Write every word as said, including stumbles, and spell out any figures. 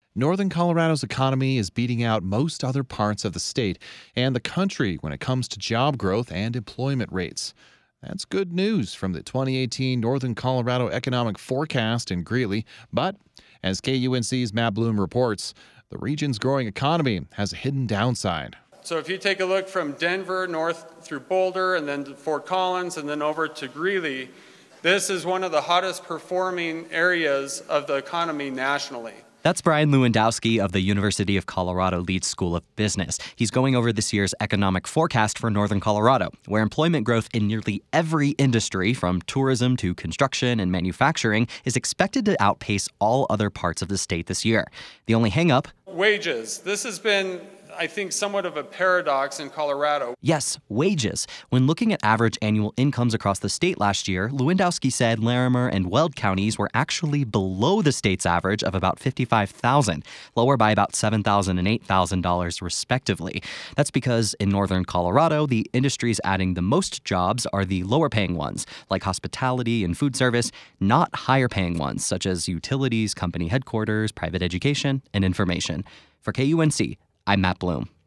Northern Colorado's economy is beating out most other parts of the state and the country when it comes to job growth and employment rates. That's good news from the twenty eighteen Northern Colorado Economic Forecast in Greeley. But as K U N C's Matt Bloom reports, the region's growing economy has a hidden downside. So if you take a look from Denver north through Boulder and then to Fort Collins and then over to Greeley, this is one of the hottest performing areas of the economy nationally. That's Brian Lewandowski of the University of Colorado Leeds School of Business. He's going over this year's economic forecast for Northern Colorado, where employment growth in nearly every industry, from tourism to construction and manufacturing, is expected to outpace all other parts of the state this year. The only hang-up? Wages. This has been, I think, somewhat of a paradox in Colorado. Yes, wages. When looking at average annual incomes across the state last year, Lewandowski said Larimer and Weld counties were actually below the state's average of about fifty-five thousand dollars, lower by about seven thousand dollars and eight thousand dollars respectively. That's because in Northern Colorado, the industries adding the most jobs are the lower-paying ones, like hospitality and food service, not higher-paying ones, such as utilities, company headquarters, private education, and information. For K U N C, I'm Matt Bloom.